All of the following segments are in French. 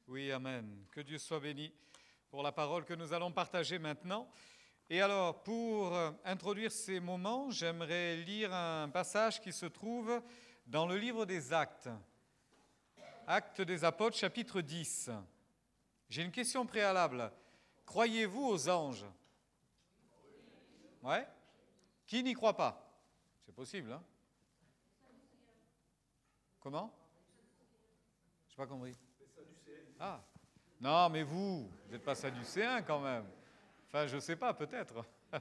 Oui, amen. Que Dieu soit béni pour la parole que nous allons partager maintenant. Et alors, pour introduire ces moments, j'aimerais lire un passage qui se trouve dans le livre des Actes. Actes des Apôtres, chapitre 10. J'ai une question préalable. Croyez-vous aux anges ? Ouais ? Qui n'y croit pas ? C'est possible, hein ? Comment ? Je n'ai pas compris. Ah, non, mais vous n'êtes pas sadducéen quand même. Enfin, je ne sais pas, peut-être.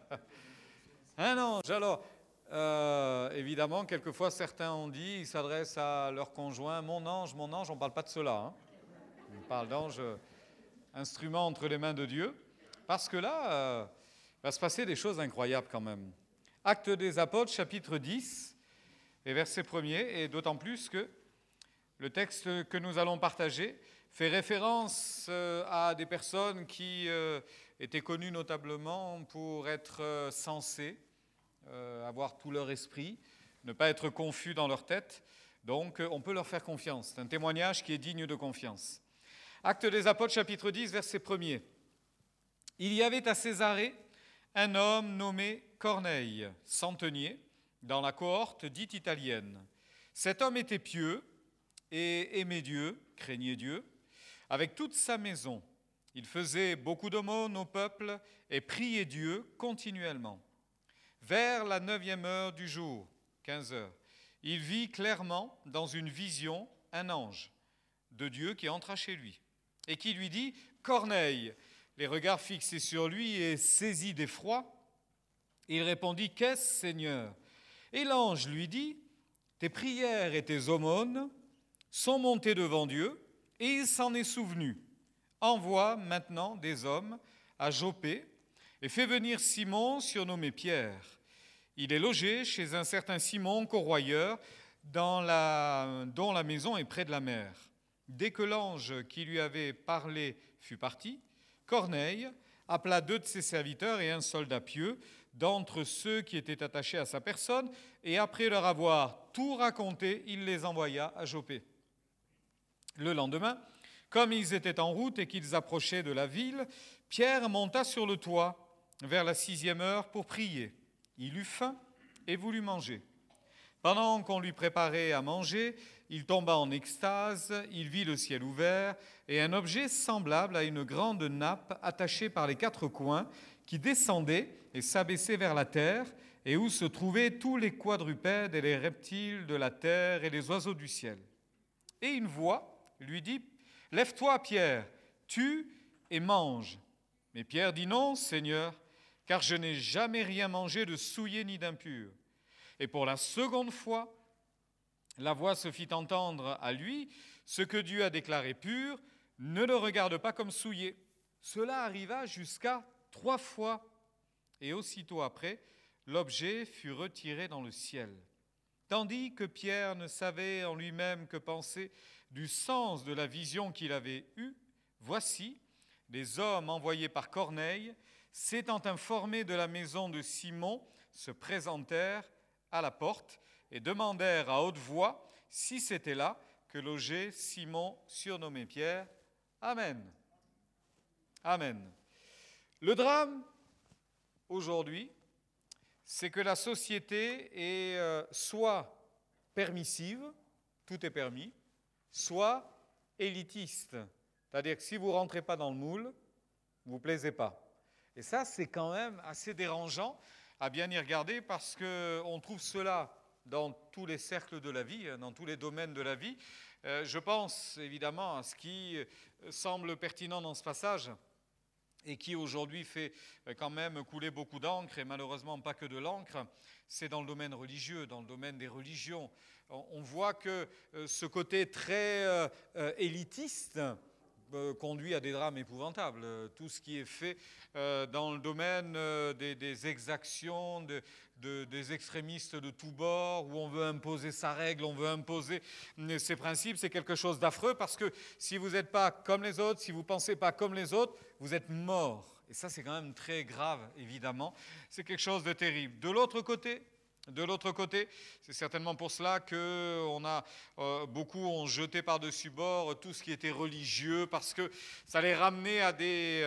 Un ange, alors, évidemment, quelquefois, certains ont dit, ils s'adressent à leur conjoint, mon ange, on ne parle pas de cela. Hein. On parle d'ange, instrument entre les mains de Dieu, parce que là, va se passer des choses incroyables quand même. Actes des Apôtres, chapitre 10, et verset 1er, et d'autant plus que le texte que nous allons partager fait référence à des personnes qui étaient connues notablement pour être sensées, avoir tout leur esprit, ne pas être confus dans leur tête. Donc, on peut leur faire confiance. C'est un témoignage qui est digne de confiance. Actes des Apôtres, chapitre 10, verset 1er. Il y avait à Césarée un homme nommé Corneille, centenier, dans la cohorte dite italienne. Cet homme était pieux et aimait Dieu, craignait Dieu, avec toute sa maison. Il faisait beaucoup d'aumônes au peuple et priait Dieu continuellement. Vers la 9e heure du jour, 15 heures, il vit clairement dans une vision un ange de Dieu qui entra chez lui et qui lui dit « Corneille !» Les regards fixés sur lui et saisi d'effroi, il répondit « Qu'est-ce, Seigneur ?» Et l'ange lui dit « Tes prières et tes aumônes sont montées devant Dieu, et il s'en est souvenu. Envoie maintenant des hommes à Joppé et fais venir Simon, surnommé Pierre. Il est logé chez un certain Simon, corroyeur, dont la maison est près de la mer. Dès que l'ange qui lui avait parlé fut parti, Corneille appela 2 de ses serviteurs et un soldat pieux d'entre ceux qui étaient attachés à sa personne, et après leur avoir tout raconté, il les envoya à Joppé. Le lendemain, comme ils étaient en route et qu'ils approchaient de la ville, Pierre monta sur le toit vers la 6e heure pour prier. Il eut faim et voulut manger. Pendant qu'on lui préparait à manger, il tomba en extase, il vit le ciel ouvert et un objet semblable à une grande nappe attachée par les 4 coins qui descendait et s'abaissait vers la terre et où se trouvaient tous les quadrupèdes et les reptiles de la terre et les oiseaux du ciel. Et une voix lui dit « Lève-toi, Pierre, tue et mange. » Mais Pierre dit « Non, Seigneur, car je n'ai jamais rien mangé de souillé ni d'impur. » Et pour la seconde fois, la voix se fit entendre à lui « Ce que Dieu a déclaré pur, ne le regarde pas comme souillé. » Cela arriva jusqu'à 3 fois. Et aussitôt après, l'objet fut retiré dans le ciel. Tandis que Pierre ne savait en lui-même que penser du sens de la vision qu'il avait eue, voici, les hommes envoyés par Corneille, s'étant informés de la maison de Simon, se présentèrent à la porte et demandèrent à haute voix si c'était là que logeait Simon, surnommé Pierre. Amen. Amen. Le drame, aujourd'hui, c'est que la société est soit permissive, tout est permis, soit élitiste. C'est-à-dire que si vous ne rentrez pas dans le moule, vous ne vous plaisez pas. Et ça, c'est quand même assez dérangeant à bien y regarder parce qu'on trouve cela dans tous les cercles de la vie, dans tous les domaines de la vie. Je pense évidemment à ce qui semble pertinent dans ce passage et qui aujourd'hui fait quand même couler beaucoup d'encre, et malheureusement pas que de l'encre, c'est dans le domaine religieux, dans le domaine des religions. On voit que ce côté très élitiste conduit à des drames épouvantables. Tout ce qui est fait dans le domaine des exactions, des extrémistes de tous bords, où on veut imposer sa règle, on veut imposer ses principes, c'est quelque chose d'affreux, parce que si vous n'êtes pas comme les autres, si vous ne pensez pas comme les autres, vous êtes mort. Et ça, c'est quand même très grave, évidemment. C'est quelque chose de terrible. De l'autre côté, de l'autre côté. C'est certainement pour cela que beaucoup ont jeté par-dessus bord tout ce qui était religieux, parce que ça les ramenait à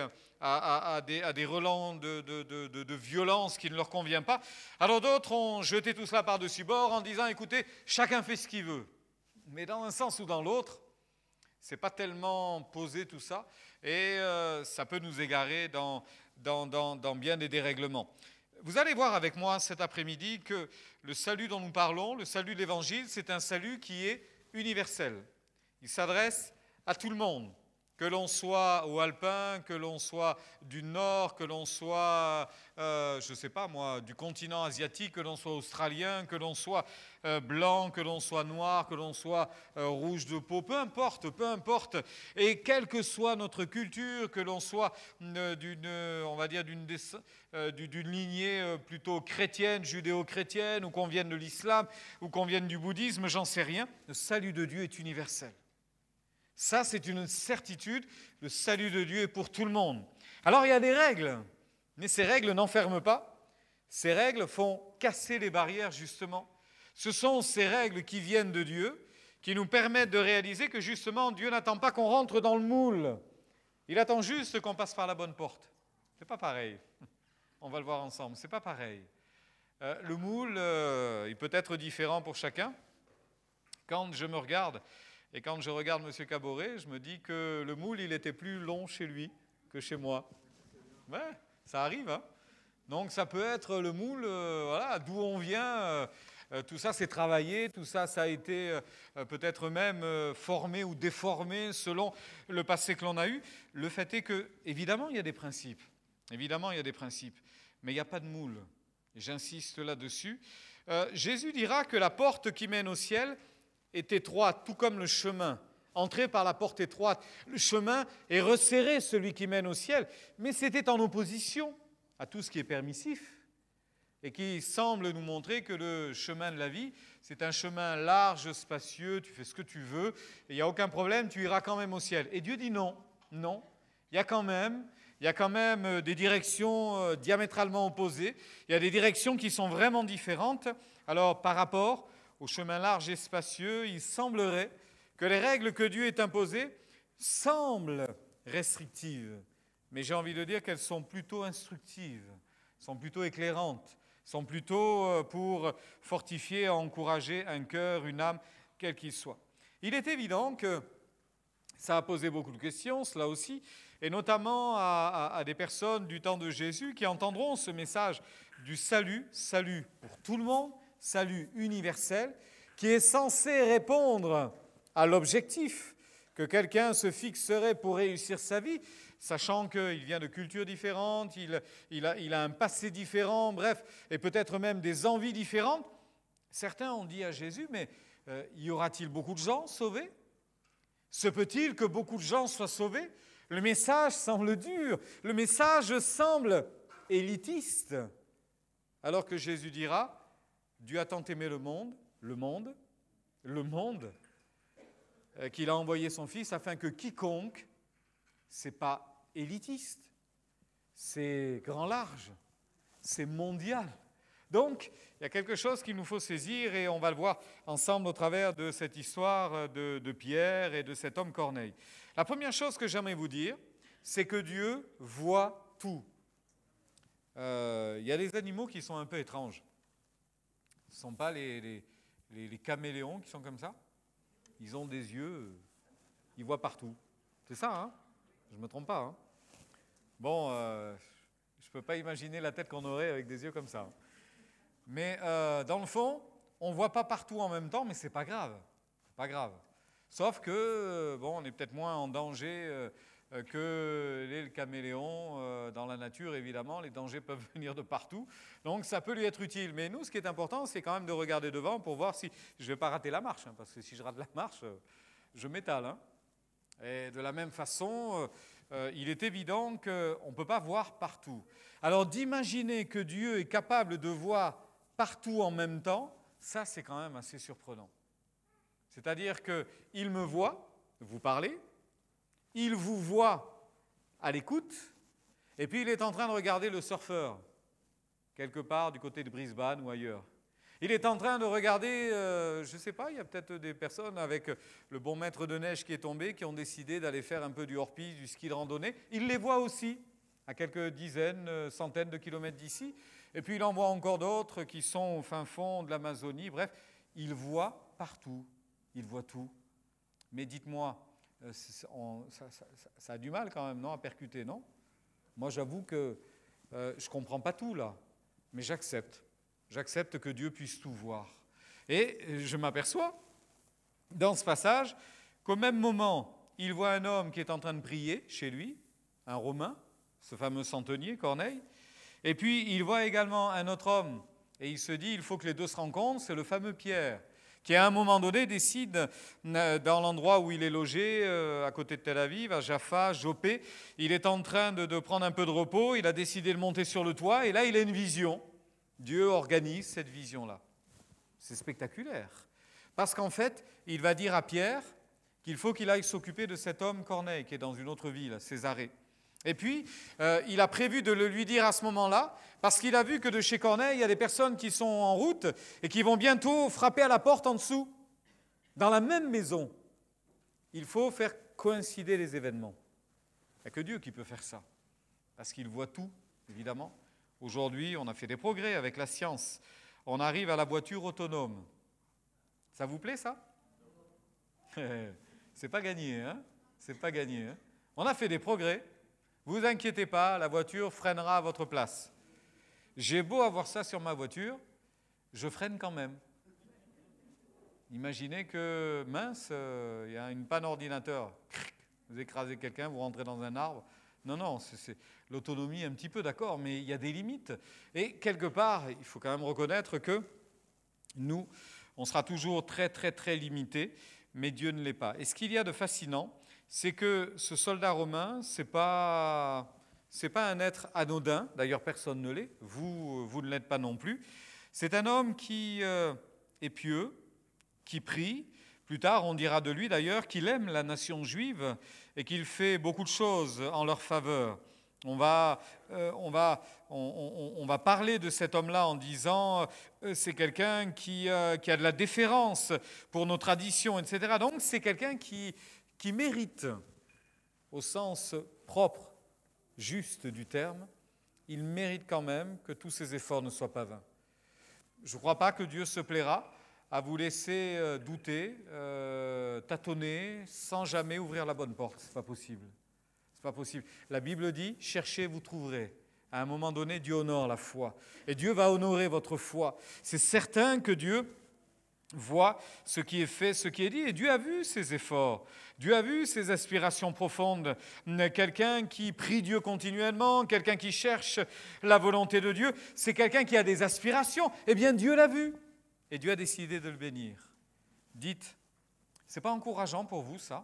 des relents de violence qui ne leur convient pas. Alors d'autres ont jeté tout cela par-dessus bord en disant, écoutez, chacun fait ce qu'il veut. Mais dans un sens ou dans l'autre, c'est pas tellement posé tout ça, et ça peut nous égarer dans bien des dérèglements. Vous allez voir avec moi cet après-midi que le salut dont nous parlons, le salut de l'Évangile, c'est un salut qui est universel. Il s'adresse à tout le monde, que l'on soit aux Alpins, que l'on soit du Nord, que l'on soit, je ne sais pas moi, du continent asiatique, que l'on soit australien, que l'on soit blanc, que l'on soit noir, que l'on soit rouge de peau, peu importe. Et quelle que soit notre culture, que l'on soit d'une lignée plutôt chrétienne, judéo-chrétienne, ou qu'on vienne de l'islam, ou qu'on vienne du bouddhisme, j'en sais rien, le salut de Dieu est universel. Ça, c'est une certitude, le salut de Dieu est pour tout le monde. Alors, il y a des règles, mais ces règles n'enferment pas. Ces règles font casser les barrières, justement. Ce sont ces règles qui viennent de Dieu, qui nous permettent de réaliser que, justement, Dieu n'attend pas qu'on rentre dans le moule. Il attend juste qu'on passe par la bonne porte. C'est pas pareil. On va le voir ensemble. C'est pas pareil. Le moule, il peut être différent pour chacun. Quand je me regarde... Et quand je regarde M. Caboret, je me dis que le moule, il était plus long chez lui que chez moi. Ouais, ça arrive, hein. Donc ça peut être le moule, voilà, d'où on vient, tout ça c'est travaillé, tout ça ça a été peut-être même formé ou déformé selon le passé que l'on a eu. Le fait est que, évidemment, il y a des principes. Évidemment, il y a des principes. Mais il n'y a pas de moule. Et j'insiste là-dessus. Jésus dira que la porte qui mène au ciel est étroite, tout comme le chemin. Entrer par la porte étroite, le chemin est resserré, celui qui mène au ciel, mais c'était en opposition à tout ce qui est permissif et qui semble nous montrer que le chemin de la vie, c'est un chemin large, spacieux, tu fais ce que tu veux, et il n'y a aucun problème, tu iras quand même au ciel. Et Dieu dit non, il y a quand même des directions diamétralement opposées, il y a des directions qui sont vraiment différentes. Alors par rapport au chemin large et spacieux, il semblerait que les règles que Dieu ait imposées semblent restrictives. Mais j'ai envie de dire qu'elles sont plutôt instructives, sont plutôt éclairantes, sont plutôt pour fortifier, encourager un cœur, une âme, quel qu'il soit. Il est évident que ça a posé beaucoup de questions, cela aussi, et notamment à des personnes du temps de Jésus qui entendront ce message du salut pour tout le monde, salut universel, qui est censé répondre à l'objectif que quelqu'un se fixerait pour réussir sa vie, sachant qu'il vient de cultures différentes, il a un passé différent, bref, et peut-être même des envies différentes. Certains ont dit à Jésus, mais y aura-t-il beaucoup de gens sauvés ? Se peut-il que beaucoup de gens soient sauvés ? Le message semble dur, le message semble élitiste, alors que Jésus dira, Dieu a tant aimé le monde, qu'il a envoyé son Fils afin que quiconque, c'est pas élitiste, c'est grand large, c'est mondial. Donc, il y a quelque chose qu'il nous faut saisir et on va le voir ensemble au travers de cette histoire de Pierre et de cet homme Corneille. La première chose que j'aimerais vous dire, c'est que Dieu voit tout. Il y a des animaux qui sont un peu étranges. Ce ne sont pas les caméléons qui sont comme ça. Ils ont des yeux, ils voient partout. C'est ça, hein ? Je ne me trompe pas, hein ? Bon, je ne peux pas imaginer la tête qu'on aurait avec des yeux comme ça. Mais dans le fond, on ne voit pas partout en même temps, mais ce n'est pas grave. Pas grave. Sauf que, on est peut-être moins en danger que les caméléons dans la nature, évidemment. Les dangers peuvent venir de partout. Donc, ça peut lui être utile. Mais nous, ce qui est important, c'est quand même de regarder devant pour voir si je ne vais pas rater la marche. Hein, parce que si je rate la marche, je m'étale. Hein. Et de la même façon, il est évident qu'on ne peut pas voir partout. Alors, d'imaginer que Dieu est capable de voir partout en même temps, ça, c'est quand même assez surprenant. C'est-à-dire qu'il me voit, vous parlez, il vous voit à l'écoute, et puis il est en train de regarder le surfeur, quelque part du côté de Brisbane ou ailleurs. Il est en train de regarder, je ne sais pas, il y a peut-être des personnes avec le bon maître de neige qui est tombé, qui ont décidé d'aller faire un peu du hors-piste, du ski de randonnée. Il les voit aussi, à quelques dizaines, centaines de kilomètres d'ici. Et puis il en voit encore d'autres qui sont au fin fond de l'Amazonie. Bref, il voit partout, il voit tout. Mais dites-moi, ça a du mal quand même, non, à percuter, non? Moi, j'avoue que je ne comprends pas tout là, mais j'accepte. J'accepte que Dieu puisse tout voir. Et je m'aperçois, dans ce passage, qu'au même moment, il voit un homme qui est en train de prier chez lui, un Romain, ce fameux centenier, Corneille, et puis il voit également un autre homme, et il se dit, il faut que les deux se rencontrent, c'est le fameux Pierre, qui à un moment donné décide, dans l'endroit où il est logé, à côté de Tel Aviv, à Jaffa, Joppé, il est en train de prendre un peu de repos, il a décidé de monter sur le toit, et là il a une vision. Dieu organise cette vision-là. C'est spectaculaire. Parce qu'en fait, il va dire à Pierre qu'il faut qu'il aille s'occuper de cet homme Corneille, qui est dans une autre ville, Césarée. Et puis, il a prévu de le lui dire à ce moment-là, parce qu'il a vu que de chez Corneille, il y a des personnes qui sont en route et qui vont bientôt frapper à la porte en dessous, dans la même maison. Il faut faire coïncider les événements. Il n'y a que Dieu qui peut faire ça, parce qu'il voit tout, évidemment. Aujourd'hui, on a fait des progrès avec la science. On arrive à la voiture autonome. Ça vous plaît, ça? C'est pas gagné, hein? C'est pas gagné, hein? On a fait des progrès. Vous inquiétez pas, la voiture freinera à votre place. J'ai beau avoir ça sur ma voiture, je freine quand même. Imaginez que, mince, il y a une panne ordinateur. Vous écrasez quelqu'un, vous rentrez dans un arbre. Non, c'est l'autonomie un petit peu, d'accord, mais il y a des limites. Et quelque part, il faut quand même reconnaître que nous, on sera toujours très, très, très limités, mais Dieu ne l'est pas. Et ce qu'il y a de fascinant, c'est que ce soldat romain, c'est pas un être anodin, d'ailleurs personne ne l'est, vous ne l'êtes pas non plus. C'est un homme qui est pieux, qui prie. Plus tard, on dira de lui d'ailleurs qu'il aime la nation juive et qu'il fait beaucoup de choses en leur faveur. On va parler de cet homme-là en disant c'est quelqu'un qui a de la déférence pour nos traditions, etc. Donc c'est quelqu'un qui mérite, au sens propre, juste du terme, il mérite quand même que tous ses efforts ne soient pas vains. Je ne crois pas que Dieu se plaira à vous laisser douter, tâtonner, sans jamais ouvrir la bonne porte. Ce n'est pas possible. C'est pas possible. La Bible dit, cherchez, vous trouverez. À un moment donné, Dieu honore la foi. Et Dieu va honorer votre foi. C'est certain que Dieu voit ce qui est fait, ce qui est dit. Et Dieu a vu ses efforts. Dieu a vu ses aspirations profondes. Quelqu'un qui prie Dieu continuellement, quelqu'un qui cherche la volonté de Dieu, c'est quelqu'un qui a des aspirations. Eh bien, Dieu l'a vu. Et Dieu a décidé de le bénir. Dites, c'est pas encourageant pour vous, ça?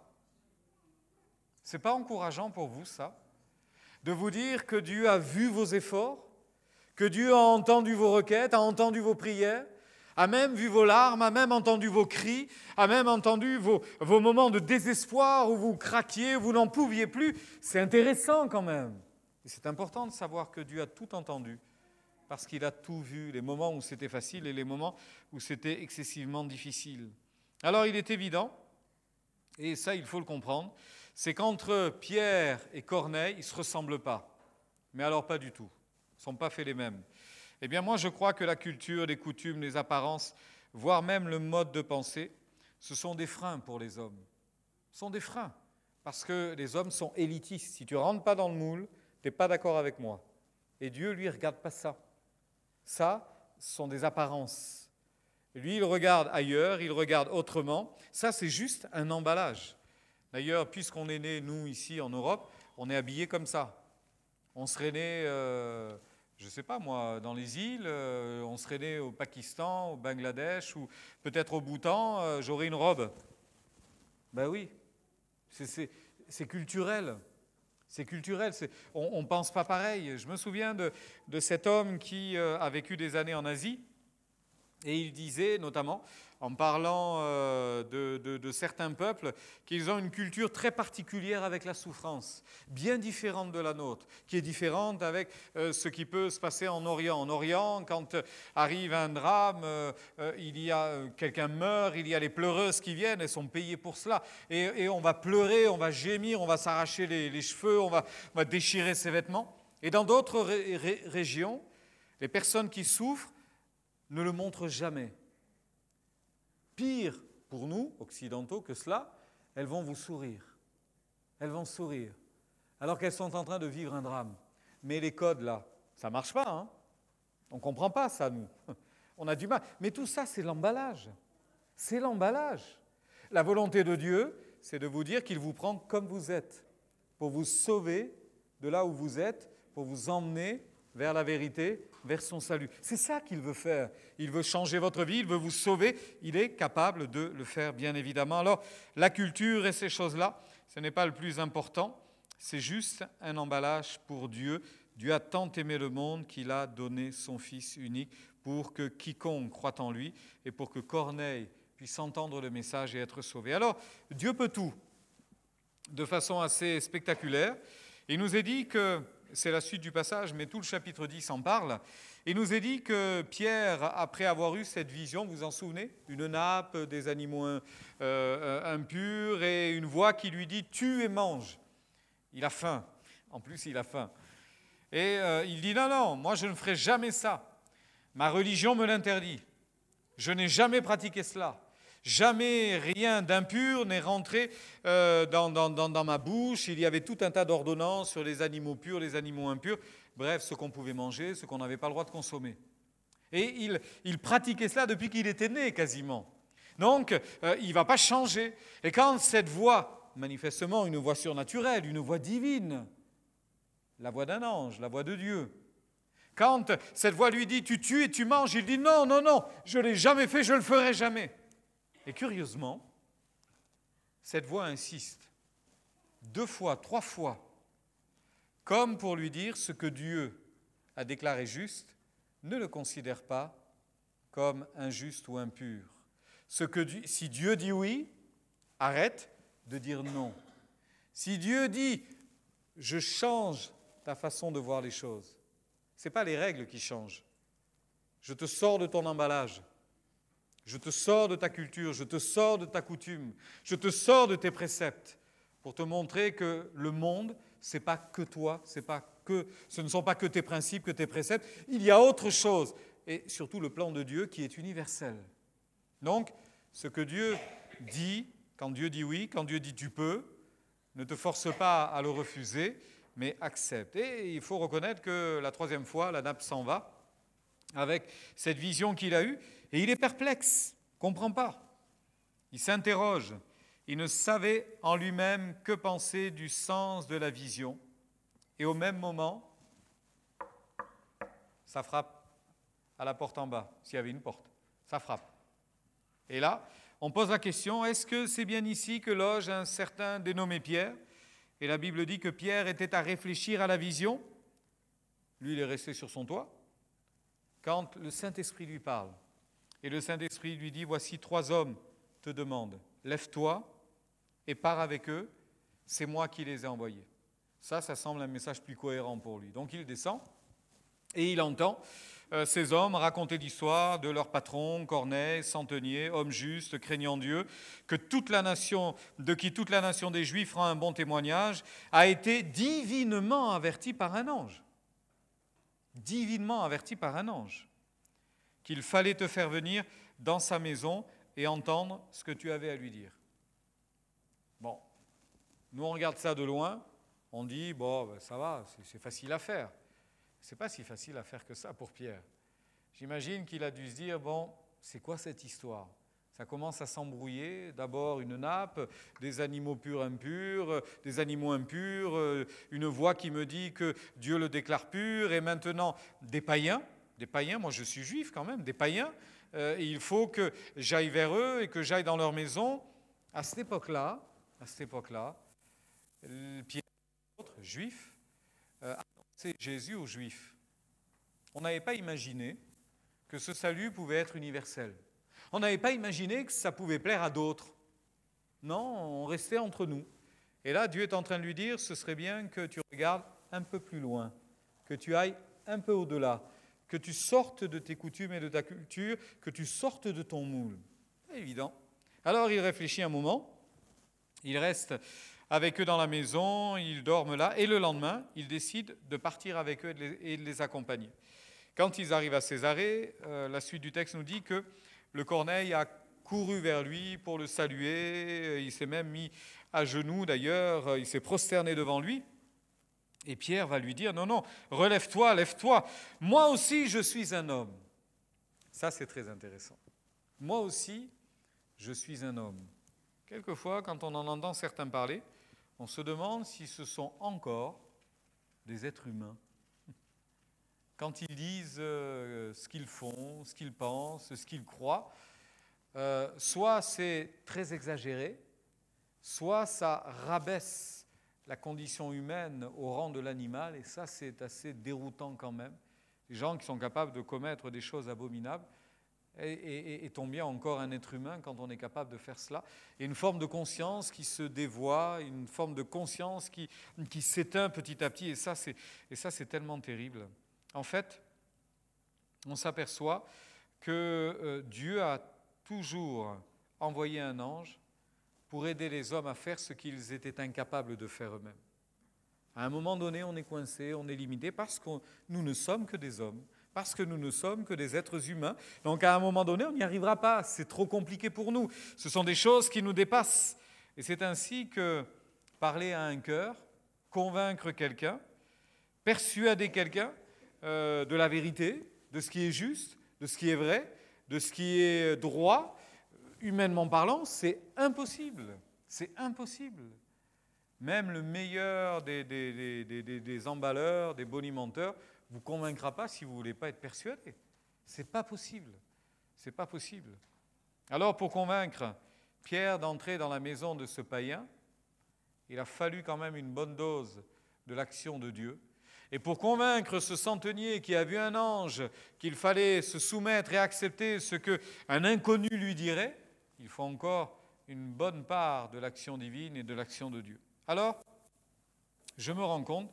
C'est pas encourageant pour vous, ça? De vous dire que Dieu a vu vos efforts, que Dieu a entendu vos requêtes, a entendu vos prières, a même vu vos larmes, a même entendu vos cris, a même entendu vos moments de désespoir où vous craquiez, où vous n'en pouviez plus. C'est intéressant quand même. Et c'est important de savoir que Dieu a tout entendu, parce qu'il a tout vu, les moments où c'était facile et les moments où c'était excessivement difficile. Alors il est évident, et ça il faut le comprendre, c'est qu'entre Pierre et Corneille, ils ne se ressemblent pas. Mais alors pas du tout. Ils ne sont pas faits les mêmes. Eh bien moi je crois que la culture, les coutumes, les apparences, voire même le mode de pensée, ce sont des freins pour les hommes. Ce sont des freins. Parce que les hommes sont élitistes. Si tu ne rentres pas dans le moule, tu n'es pas d'accord avec moi. Et Dieu, lui, ne regarde pas ça. Ça, ce sont des apparences. Lui, il regarde ailleurs, il regarde autrement. Ça, c'est juste un emballage. D'ailleurs, puisqu'on est né, nous, ici, en Europe, on est habillés comme ça. On serait né, je ne sais pas moi, dans les îles, on serait né au Pakistan, au Bangladesh, ou peut-être au Bhoutan, j'aurais une robe. Ben oui, c'est culturel. C'est culturel, on ne pense pas pareil. Je me souviens de cet homme qui a vécu des années en Asie Et il disait notamment, en parlant de certains peuples, qu'ils ont une culture très particulière avec la souffrance, bien différente de la nôtre, qui est différente avec ce qui peut se passer en Orient. En Orient, quand arrive un drame, il y a quelqu'un meurt, il y a les pleureuses qui viennent, elles sont payées pour cela. Et on va pleurer, on va gémir, on va s'arracher les cheveux, on va déchirer ses vêtements. Et dans d'autres régions, les personnes qui souffrent ne le montrent jamais. Pire pour nous, occidentaux, que cela, elles vont vous sourire. Elles vont sourire, alors qu'elles sont en train de vivre un drame. Mais les codes, là, ça ne marche pas, hein. On ne comprend pas ça, nous. On a du mal. Mais tout ça, c'est l'emballage. C'est l'emballage. La volonté de Dieu, c'est de vous dire qu'il vous prend comme vous êtes, pour vous sauver de là où vous êtes, pour vous emmener vers la vérité, vers son salut. C'est ça qu'il veut faire. Il veut changer votre vie, il veut vous sauver. Il est capable de le faire, bien évidemment. Alors, la culture et ces choses-là, ce n'est pas le plus important. C'est juste un emballage pour Dieu. Dieu a tant aimé le monde qu'il a donné son Fils unique pour que quiconque croit en lui et pour que Corneille puisse entendre le message et être sauvé. Alors, Dieu peut tout, de façon assez spectaculaire. Il nous est dit que, c'est la suite du passage, mais tout le chapitre 10 en parle, il nous est dit que Pierre, après avoir eu cette vision, vous vous en souvenez, une nappe, des animaux impurs et une voix qui lui dit « tue et mange ». Il a faim, en plus il a faim. Et il dit « non, moi je ne ferai jamais ça, ma religion me l'interdit, je n'ai jamais pratiqué cela ». Jamais rien d'impur n'est rentré dans ma bouche. Il y avait tout un tas d'ordonnances sur les animaux purs, les animaux impurs. Bref, ce qu'on pouvait manger, ce qu'on n'avait pas le droit de consommer. Et il pratiquait cela depuis qu'il était né, quasiment. Donc, il ne va pas changer. Et quand cette voix, manifestement une voix surnaturelle, une voix divine, la voix d'un ange, la voix de Dieu, quand cette voix lui dit « tu tues et tu manges », il dit « non, je ne l'ai jamais fait, je ne le ferai jamais ». Et curieusement, cette voix insiste 2 fois, 3 fois, comme pour lui dire ce que Dieu a déclaré juste, ne le considère pas comme injuste ou impur. Si Dieu dit oui, arrête de dire non. Si Dieu dit je change ta façon de voir les choses, ce n'est pas les règles qui changent. Je te sors de ton emballage. Je te sors de ta culture, je te sors de ta coutume, je te sors de tes préceptes pour te montrer que le monde, ce n'est pas que toi, ce ne sont pas que tes principes, que tes préceptes. Il y a autre chose, et surtout le plan de Dieu qui est universel. Donc, ce que Dieu dit, quand Dieu dit oui, quand Dieu dit tu peux, ne te force pas à le refuser, mais accepte. Et il faut reconnaître que la 3e fois, la nappe s'en va avec cette vision qu'il a eue. Et il est perplexe, ne comprend pas. Il s'interroge. Il ne savait en lui-même que penser du sens de la vision. Et au même moment, ça frappe à la porte en bas, s'il y avait une porte. Ça frappe. Et là, on pose la question, est-ce que c'est bien ici que loge un certain dénommé Pierre ? Et la Bible dit que Pierre était à réfléchir à la vision. Lui, il est resté sur son toit. Quand le Saint-Esprit lui parle, et le Saint-Esprit lui dit, voici 3 hommes te demandent, lève-toi et pars avec eux, c'est moi qui les ai envoyés. Ça semble un message plus cohérent pour lui. Donc il descend et il entend ces hommes raconter l'histoire de leur patron, Corneille, centenier, homme juste, craignant Dieu, de qui toute la nation des Juifs rend un bon témoignage, a été divinement averti par un ange. Divinement averti par un ange. Qu'il fallait te faire venir dans sa maison et entendre ce que tu avais à lui dire. Bon, nous on regarde ça de loin, on dit, ça va, c'est facile à faire. C'est pas si facile à faire que ça pour Pierre. J'imagine qu'il a dû se dire, c'est quoi cette histoire ? Ça commence à s'embrouiller, d'abord une nappe, des animaux purs impurs, des animaux impurs, une voix qui me dit que Dieu le déclare pur, et maintenant des païens, moi je suis juif quand même, des païens, il faut que j'aille vers eux et que j'aille dans leur maison. À cette époque-là, Pierre, juif, annonçait Jésus aux Juifs. On n'avait pas imaginé que ce salut pouvait être universel. On n'avait pas imaginé que ça pouvait plaire à d'autres. Non, on restait entre nous. Et là, Dieu est en train de lui dire, ce serait bien que tu regardes un peu plus loin, que tu ailles un peu au-delà, que tu sortes de tes coutumes et de ta culture, que tu sortes de ton moule. C'est évident. Alors il réfléchit un moment, il reste avec eux dans la maison, ils dorment là, et le lendemain, il décide de partir avec eux et de les accompagner. Quand ils arrivent à Césarée, la suite du texte nous dit que le Corneille a couru vers lui pour le saluer, il s'est même mis à genoux d'ailleurs, il s'est prosterné devant lui. Et Pierre va lui dire, non, relève-toi, lève-toi, moi aussi je suis un homme. Ça c'est très intéressant. Moi aussi je suis un homme. Quelquefois, quand on en entend certains parler, on se demande si ce sont encore des êtres humains. Quand ils disent ce qu'ils font, ce qu'ils pensent, ce qu'ils croient, soit c'est très exagéré, soit ça rabaisse la condition humaine au rang de l'animal, et ça c'est assez déroutant quand même. Les gens qui sont capables de commettre des choses abominables, est-on bien encore un être humain quand on est capable de faire cela? Et une forme de conscience qui se dévoie, une forme de conscience qui s'éteint petit à petit, et ça c'est tellement terrible. En fait, on s'aperçoit que Dieu a toujours envoyé un ange pour aider les hommes à faire ce qu'ils étaient incapables de faire eux-mêmes. À un moment donné, on est coincé, on est limité, parce que nous ne sommes que des hommes, parce que nous ne sommes que des êtres humains. Donc à un moment donné, on n'y arrivera pas, c'est trop compliqué pour nous. Ce sont des choses qui nous dépassent. Et c'est ainsi que parler à un cœur, convaincre quelqu'un, persuader quelqu'un de la vérité, de ce qui est juste, de ce qui est vrai, de ce qui est droit, humainement parlant, c'est impossible. C'est impossible. Même le meilleur des emballeurs, des bonimenteurs, ne vous convaincra pas si vous ne voulez pas être persuadé. Ce n'est pas possible. C'est pas possible. Alors, pour convaincre Pierre d'entrer dans la maison de ce païen, il a fallu quand même une bonne dose de l'action de Dieu. Et pour convaincre ce centenier qui a vu un ange qu'il fallait se soumettre et accepter ce qu'un inconnu lui dirait, il faut encore une bonne part de l'action divine et de l'action de Dieu. Alors, je me rends compte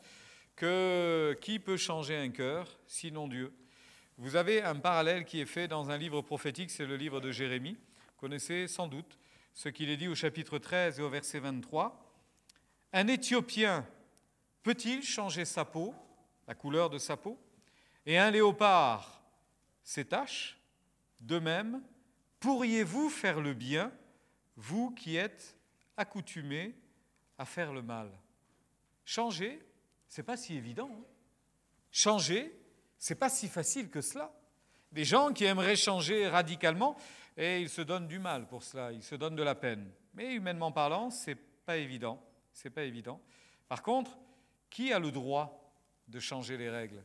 que qui peut changer un cœur, sinon Dieu? Vous avez un parallèle qui est fait dans un livre prophétique, c'est le livre de Jérémie. Vous connaissez sans doute ce qu'il est dit au chapitre 13 et au verset 23. « Un Éthiopien peut-il changer sa peau, la couleur de sa peau, et un léopard ses taches? De même, pourriez-vous faire le bien, vous qui êtes accoutumés à faire le mal ?» Changer, ce n'est pas si évident. Changer, ce n'est pas si facile que cela. Des gens qui aimeraient changer radicalement, et ils se donnent du mal pour cela, ils se donnent de la peine. Mais humainement parlant, ce n'est pas évident. C'est pas évident. Par contre, qui a le droit de changer les règles?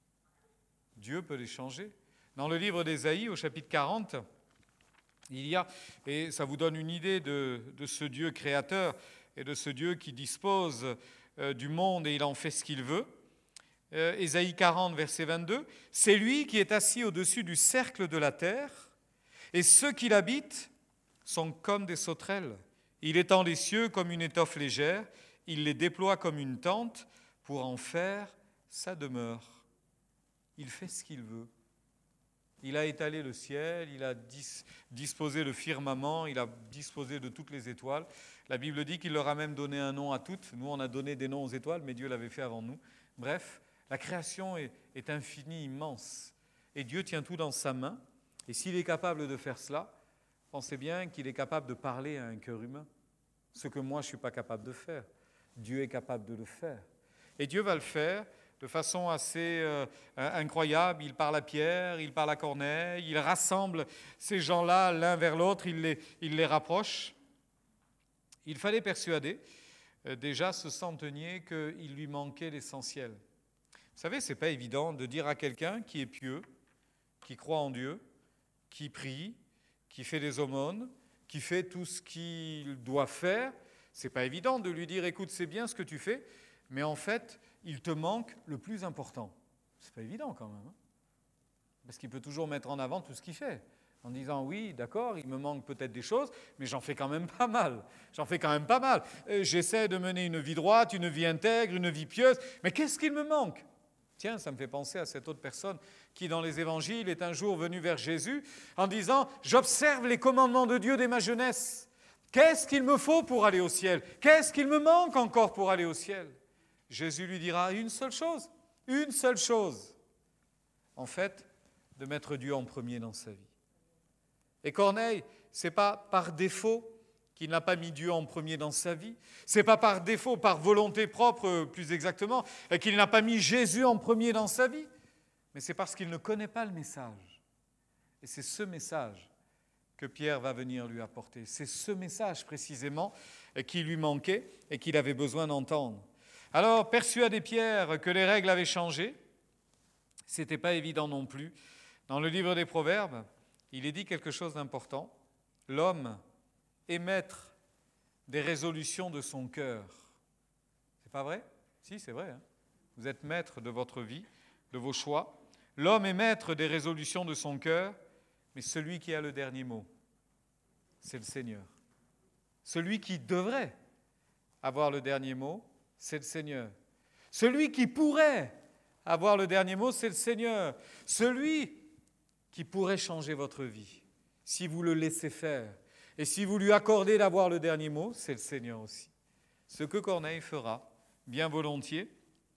Dieu peut les changer. Dans le livre d'Ésaïe, au chapitre 40, il y a, et ça vous donne une idée de ce Dieu créateur et de ce Dieu qui dispose du monde et il en fait ce qu'il veut. Ésaïe 40, verset 22, « C'est lui qui est assis au-dessus du cercle de la terre, et ceux qui l'habitent sont comme des sauterelles. Il étend les cieux comme une étoffe légère, il les déploie comme une tente pour en faire sa demeure. » Il fait ce qu'il veut. Il a étalé le ciel, il a disposé le firmament, il a disposé de toutes les étoiles. La Bible dit qu'il leur a même donné un nom à toutes. Nous, on a donné des noms aux étoiles, mais Dieu l'avait fait avant nous. Bref, la création est infinie, immense. Et Dieu tient tout dans sa main. Et s'il est capable de faire cela, pensez bien qu'il est capable de parler à un cœur humain. Ce que moi, je ne suis pas capable de faire. Dieu est capable de le faire. Et Dieu va le faire de façon assez incroyable. Il parle à Pierre, il parle à Corneille, il rassemble ces gens-là l'un vers l'autre, il les rapproche. Il fallait persuader déjà ce centenier qu'il lui manquait l'essentiel. Vous savez, ce n'est pas évident de dire à quelqu'un qui est pieux, qui croit en Dieu, qui prie, qui fait des aumônes, qui fait tout ce qu'il doit faire. Ce n'est pas évident de lui dire « Écoute, c'est bien ce que tu fais, mais en fait, il te manque le plus important. » Ce n'est pas évident quand même. Parce qu'il peut toujours mettre en avant tout ce qu'il fait. En disant, oui, d'accord, il me manque peut-être des choses, mais j'en fais quand même pas mal. J'essaie de mener une vie droite, une vie intègre, une vie pieuse, mais qu'est-ce qu'il me manque ? Tiens, ça me fait penser à cette autre personne qui, dans les évangiles, est un jour venue vers Jésus en disant « J'observe les commandements de Dieu dès ma jeunesse. Qu'est-ce qu'il me faut pour aller au ciel ? Qu'est-ce qu'il me manque encore pour aller au ciel ?» Jésus lui dira une seule chose. En fait, de mettre Dieu en premier dans sa vie. Et Corneille, ce n'est pas par défaut qu'il n'a pas mis Dieu en premier dans sa vie. Ce n'est pas par défaut, par volonté propre plus exactement, qu'il n'a pas mis Jésus en premier dans sa vie. Mais c'est parce qu'il ne connaît pas le message. Et c'est ce message que Pierre va venir lui apporter. C'est ce message précisément qui lui manquait et qu'il avait besoin d'entendre. Alors, persuadé Pierre que les règles avaient changé, ce n'était pas évident non plus. Dans le livre des Proverbes, il est dit quelque chose d'important. L'homme est maître des résolutions de son cœur. C'est pas vrai ? Si, c'est vrai. Vous êtes maître de votre vie, de vos choix. L'homme est maître des résolutions de son cœur, mais celui qui a le dernier mot, c'est le Seigneur. Celui qui devrait avoir le dernier mot, c'est le Seigneur. Celui qui pourrait avoir le dernier mot, c'est le Seigneur. Celui qui pourrait changer votre vie, si vous le laissez faire. Et si vous lui accordez d'avoir le dernier mot, c'est le Seigneur aussi. Ce que Corneille fera, bien volontiers,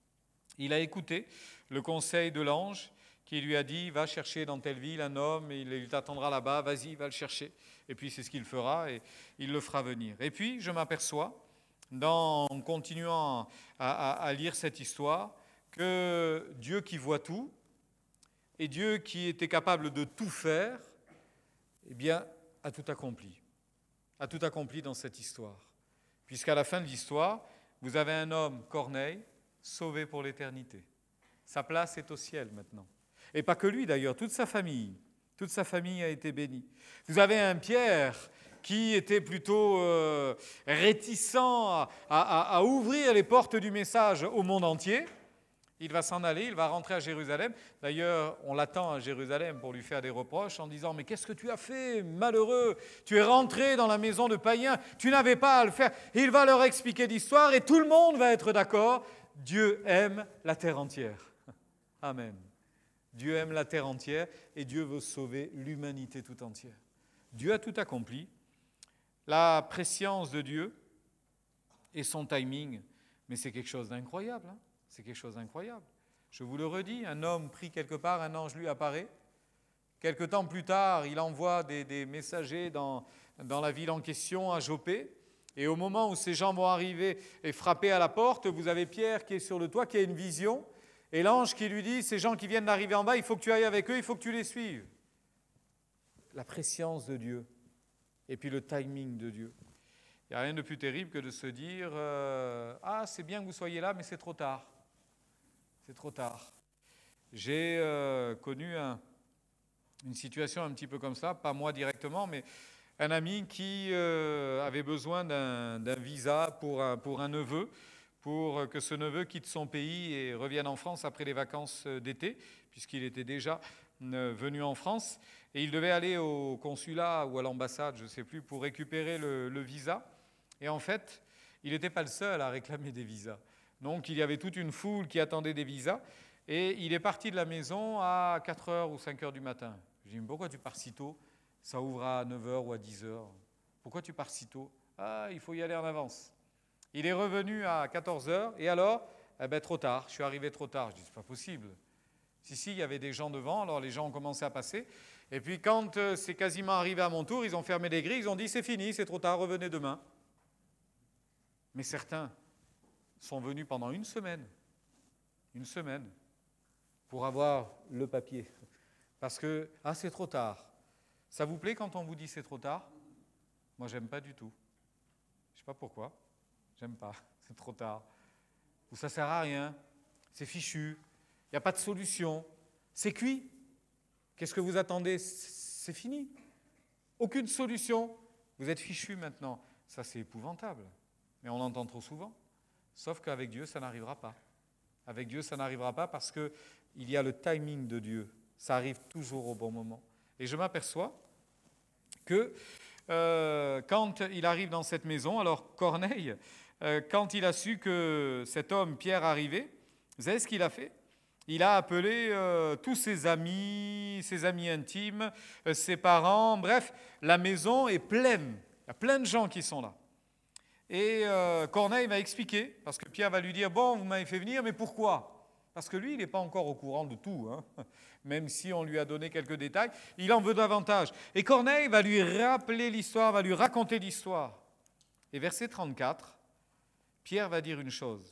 il a écouté le conseil de l'ange qui lui a dit « Va chercher dans telle ville un homme, et il t'attendra là-bas, vas-y, va le chercher. » Et puis c'est ce qu'il fera, et il le fera venir. Et puis je m'aperçois, en continuant à lire cette histoire, que Dieu qui voit tout, et Dieu qui était capable de tout faire, eh bien, a tout accompli. A tout accompli dans cette histoire. Puisqu'à la fin de l'histoire, vous avez un homme, Corneille, sauvé pour l'éternité. Sa place est au ciel maintenant. Et pas que lui d'ailleurs, toute sa famille a été bénie. Vous avez un Pierre qui était plutôt réticent à ouvrir les portes du message au monde entier. Il va s'en aller, il va rentrer à Jérusalem. D'ailleurs, on l'attend à Jérusalem pour lui faire des reproches en disant « Mais qu'est-ce que tu as fait, malheureux ? Tu es rentré dans la maison de païens, tu n'avais pas à le faire. » Et il va leur expliquer l'histoire et tout le monde va être d'accord. Dieu aime la terre entière. Amen. Dieu aime la terre entière et Dieu veut sauver l'humanité tout entière. Dieu a tout accompli. La préscience de Dieu et son timing, mais c'est quelque chose d'incroyable. C'est quelque chose d'incroyable. Je vous le redis, un homme pris quelque part, un ange lui apparaît. Quelque temps plus tard, il envoie des messagers dans la ville en question, à Jopé. Et au moment où ces gens vont arriver et frapper à la porte, vous avez Pierre qui est sur le toit, qui a une vision. Et l'ange qui lui dit, ces gens qui viennent d'arriver en bas, il faut que tu ailles avec eux, il faut que tu les suives. La préscience de Dieu et puis le timing de Dieu. Il n'y a rien de plus terrible que de se dire « Ah, c'est bien que vous soyez là, mais c'est trop tard. » C'est trop tard. J'ai connu une situation un petit peu comme ça, pas moi directement, mais un ami qui avait besoin d'un visa pour un neveu, pour que ce neveu quitte son pays et revienne en France après les vacances d'été, puisqu'il était déjà venu en France. Et il devait aller au consulat ou à l'ambassade, je ne sais plus, pour récupérer le visa. Et en fait, il n'était pas le seul à réclamer des visas. Donc, il y avait toute une foule qui attendait des visas. Et il est parti de la maison à 4h ou 5h du matin. Je dis, mais pourquoi tu pars si tôt ? Ça ouvre à 9h ou à 10h. Pourquoi tu pars si tôt ? Ah, il faut y aller en avance. Il est revenu à 14h. Et alors ? Trop tard. Je suis arrivé trop tard. Je dis, c'est pas possible. Si, il y avait des gens devant. Alors, les gens ont commencé à passer. Et puis, quand c'est quasiment arrivé à mon tour, ils ont fermé les grilles. Ils ont dit, c'est fini, c'est trop tard, revenez demain. Mais certains sont venus pendant une semaine, pour avoir le papier. Parce que, c'est trop tard. Ça vous plaît quand on vous dit c'est trop tard ? Moi, j'aime pas du tout. Je ne sais pas pourquoi. J'aime pas, c'est trop tard. Ou ça ne sert à rien, c'est fichu, il n'y a pas de solution, c'est cuit. Qu'est-ce que vous attendez ? C'est fini. Aucune solution. Vous êtes fichu maintenant. Ça, c'est épouvantable. Mais on l'entend trop souvent. Sauf qu'avec Dieu, ça n'arrivera pas. Avec Dieu, ça n'arrivera pas parce qu'il y a le timing de Dieu. Ça arrive toujours au bon moment. Et je m'aperçois que quand il arrive dans cette maison, alors Corneille, quand il a su que cet homme, Pierre, arrivait, vous savez ce qu'il a fait? Il a appelé tous ses amis intimes, ses parents, bref, la maison est pleine. Il y a plein de gens qui sont là. Et Corneille m'a expliqué, parce que Pierre va lui dire, bon, vous m'avez fait venir, mais pourquoi? Parce que lui, il n'est pas encore au courant de tout, hein. Même si on lui a donné quelques détails, il en veut davantage. Et Corneille va lui rappeler l'histoire, va lui raconter l'histoire. Et verset 34, Pierre va dire une chose.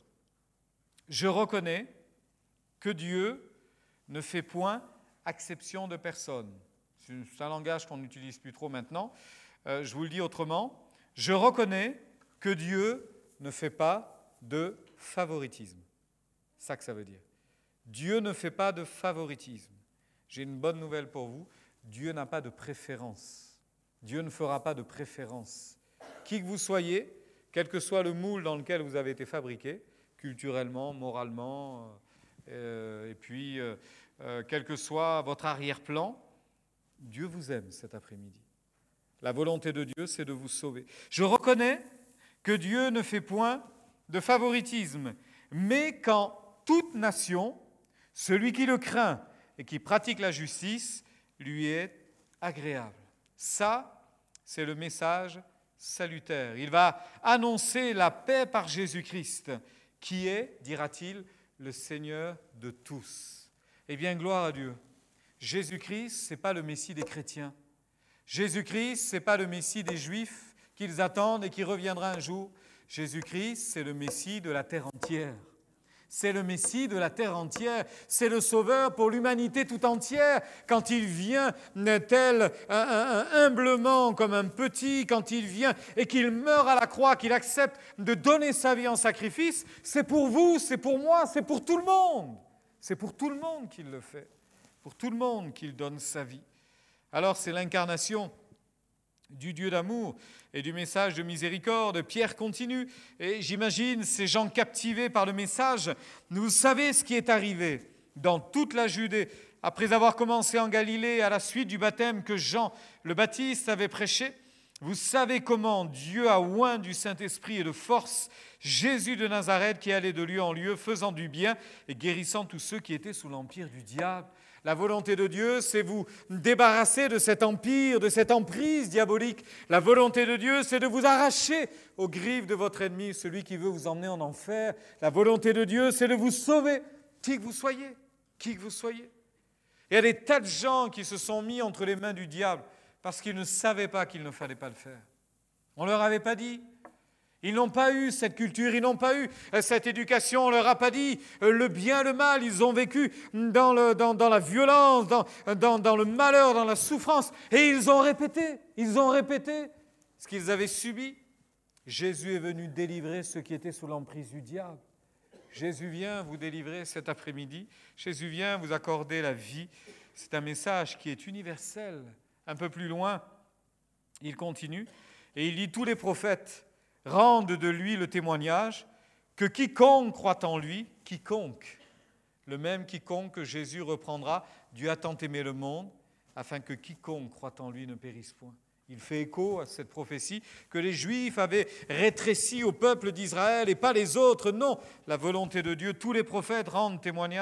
Je reconnais que Dieu ne fait point acception de personne. C'est un langage qu'on n'utilise plus trop maintenant. Je vous le dis autrement. Je reconnais que Dieu ne fait pas de favoritisme. C'est ça que ça veut dire. Dieu ne fait pas de favoritisme. J'ai une bonne nouvelle pour vous. Dieu n'a pas de préférence. Dieu ne fera pas de préférence. Qui que vous soyez, quel que soit le moule dans lequel vous avez été fabriqué, culturellement, moralement, et puis quel que soit votre arrière-plan, Dieu vous aime cet après-midi. La volonté de Dieu, c'est de vous sauver. Je reconnais que Dieu ne fait point de favoritisme, mais qu'en toute nation, celui qui le craint et qui pratique la justice lui est agréable. Ça, c'est le message salutaire. Il va annoncer la paix par Jésus-Christ, qui est, dira-t-il, le Seigneur de tous. Eh bien, gloire à Dieu. Jésus-Christ, ce n'est pas le Messie des chrétiens. Jésus-Christ, ce n'est pas le Messie des Juifs qu'ils attendent et qui reviendra un jour. Jésus-Christ, c'est le Messie de la terre entière. C'est le Messie de la terre entière. C'est le Sauveur pour l'humanité tout entière. Quand il vient tel humblement comme un petit, quand il vient et qu'il meurt à la croix, qu'il accepte de donner sa vie en sacrifice, c'est pour vous, c'est pour moi, c'est pour tout le monde. C'est pour tout le monde qu'il le fait. Pour tout le monde qu'il donne sa vie. Alors c'est l'incarnation du Dieu d'amour et du message de miséricorde. Pierre continue, et j'imagine ces gens captivés par le message. Vous savez ce qui est arrivé dans toute la Judée, après avoir commencé en Galilée à la suite du baptême que Jean le Baptiste avait prêché. Vous savez comment Dieu a oint du Saint-Esprit et de force Jésus de Nazareth qui allait de lieu en lieu, faisant du bien et guérissant tous ceux qui étaient sous l'empire du diable. La volonté de Dieu, c'est vous débarrasser de cet empire, de cette emprise diabolique. La volonté de Dieu, c'est de vous arracher aux griffes de votre ennemi, celui qui veut vous emmener en enfer. La volonté de Dieu, c'est de vous sauver, qui que vous soyez, qui que vous soyez. Il y a des tas de gens qui se sont mis entre les mains du diable parce qu'ils ne savaient pas qu'il ne fallait pas le faire. On ne leur avait pas dit. Ils n'ont pas eu cette culture, ils n'ont pas eu cette éducation, on ne leur a pas dit le bien, le mal. Ils ont vécu dans la violence, dans le malheur, dans la souffrance. Et ils ont répété ce qu'ils avaient subi. Jésus est venu délivrer ceux qui étaient sous l'emprise du diable. Jésus vient vous délivrer cet après-midi. Jésus vient vous accorder la vie. C'est un message qui est universel. Un peu plus loin, il continue et il dit « Tous les prophètes rendent de lui le témoignage que quiconque croit en lui, quiconque, le même quiconque que Jésus reprendra, Dieu a tant aimé le monde, afin que quiconque croit en lui ne périsse point. » Il fait écho à cette prophétie que les Juifs avaient rétréci au peuple d'Israël et pas les autres. Non, la volonté de Dieu, tous les prophètes rendent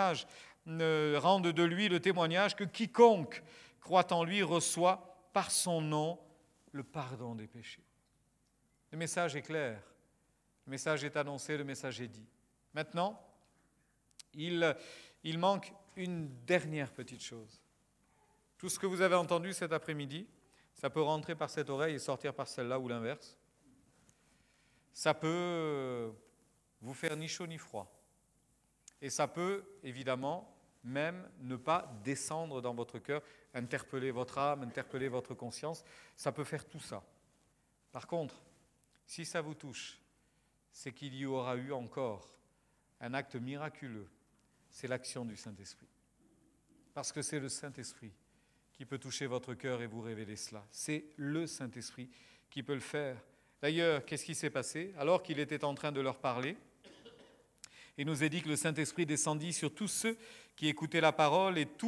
de lui le témoignage que quiconque croit en lui reçoit par son nom le pardon des péchés. Le message est clair, le message est annoncé, le message est dit. Maintenant, il manque une dernière petite chose. Tout ce que vous avez entendu cet après-midi, ça peut rentrer par cette oreille et sortir par celle-là ou l'inverse. Ça peut vous faire ni chaud ni froid. Et ça peut, évidemment, même ne pas descendre dans votre cœur, interpeller votre âme, interpeller votre conscience. Ça peut faire tout ça. Par contre, si ça vous touche, c'est qu'il y aura eu encore un acte miraculeux. C'est l'action du Saint-Esprit. Parce que c'est le Saint-Esprit qui peut toucher votre cœur et vous révéler cela. C'est le Saint-Esprit qui peut le faire. D'ailleurs, qu'est-ce qui s'est passé? Alors qu'il était en train de leur parler, il nous est dit que le Saint-Esprit descendit sur tous ceux qui écoutaient la parole et tous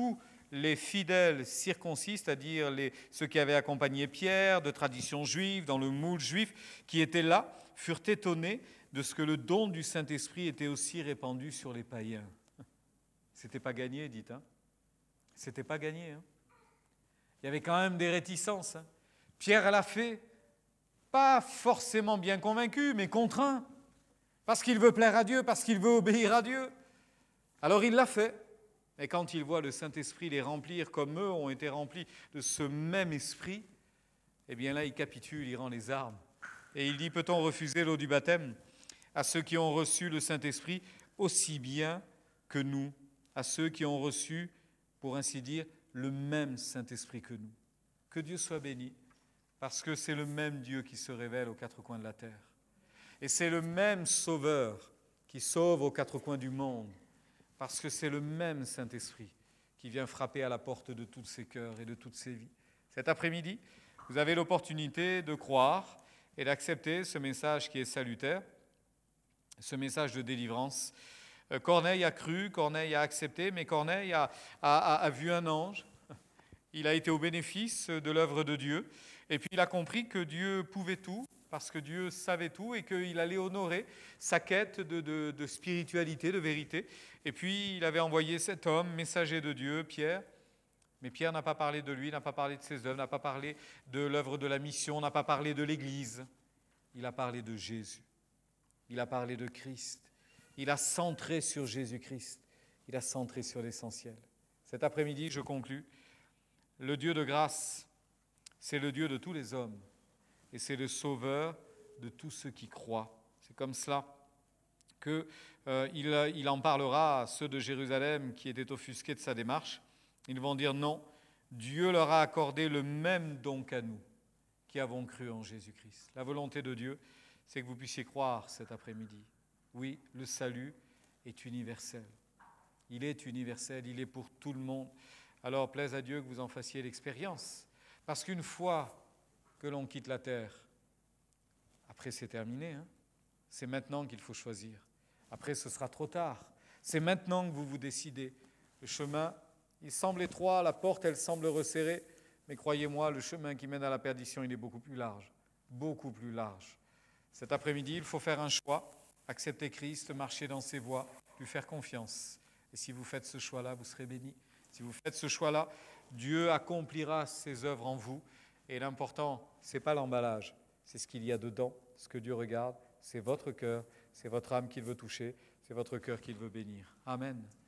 les fidèles circoncis, c'est-à-dire ceux qui avaient accompagné Pierre, de tradition juive, dans le moule juif, qui étaient là, furent étonnés de ce que le don du Saint-Esprit était aussi répandu sur les païens. C'était pas gagné, dites, hein? C'était pas gagné, hein? Il y avait quand même des réticences, hein? Pierre l'a fait, pas forcément bien convaincu, mais contraint, parce qu'il veut plaire à Dieu, parce qu'il veut obéir à Dieu. Alors il l'a fait. Et quand il voit le Saint-Esprit les remplir comme eux ont été remplis de ce même esprit, eh bien là, il capitule, il rend les armes. Et il dit, peut-on refuser l'eau du baptême à ceux qui ont reçu le Saint-Esprit aussi bien que nous, à ceux qui ont reçu, pour ainsi dire, le même Saint-Esprit que nous. Que Dieu soit béni, parce que c'est le même Dieu qui se révèle aux quatre coins de la terre. Et c'est le même Sauveur qui sauve aux quatre coins du monde, parce que c'est le même Saint-Esprit qui vient frapper à la porte de tous ces cœurs et de toutes ces vies. Cet après-midi, vous avez l'opportunité de croire et d'accepter ce message qui est salutaire, ce message de délivrance. Corneille a cru, Corneille a accepté, mais Corneille a vu un ange. Il a été au bénéfice de l'œuvre de Dieu. Et puis il a compris que Dieu pouvait tout, parce que Dieu savait tout et qu'il allait honorer sa quête de spiritualité, de vérité. Et puis il avait envoyé cet homme, messager de Dieu, Pierre. Mais Pierre n'a pas parlé de lui, n'a pas parlé de ses œuvres, n'a pas parlé de l'œuvre de la mission, n'a pas parlé de l'Église. Il a parlé de Jésus. Il a parlé de Christ. Il a centré sur Jésus-Christ. Il a centré sur l'essentiel. Cet après-midi, je conclus. Le Dieu de grâce, c'est le Dieu de tous les hommes. Et c'est le Sauveur de tous ceux qui croient. C'est comme cela qu'il en parlera à ceux de Jérusalem qui étaient offusqués de sa démarche. Ils vont dire non, Dieu leur a accordé le même don qu'à nous, qui avons cru en Jésus-Christ. La volonté de Dieu, c'est que vous puissiez croire cet après-midi. Oui, le salut est universel. Il est universel, il est pour tout le monde. Alors, plaise à Dieu que vous en fassiez l'expérience. Parce qu'une fois que l'on quitte la terre, après c'est terminé, hein. C'est maintenant qu'il faut choisir. Après, ce sera trop tard. C'est maintenant que vous vous décidez. Le chemin, il semble étroit, la porte, elle semble resserrée, mais croyez-moi, le chemin qui mène à la perdition, il est beaucoup plus large. Beaucoup plus large. Cet après-midi, il faut faire un choix, accepter Christ, marcher dans ses voies, lui faire confiance. Et si vous faites ce choix-là, vous serez bénis. Si vous faites ce choix-là, Dieu accomplira ses œuvres en vous. Et l'important, ce n'est pas l'emballage, c'est ce qu'il y a dedans, ce que Dieu regarde, c'est votre cœur, c'est votre âme qu'il veut toucher, c'est votre cœur qu'il veut bénir. Amen.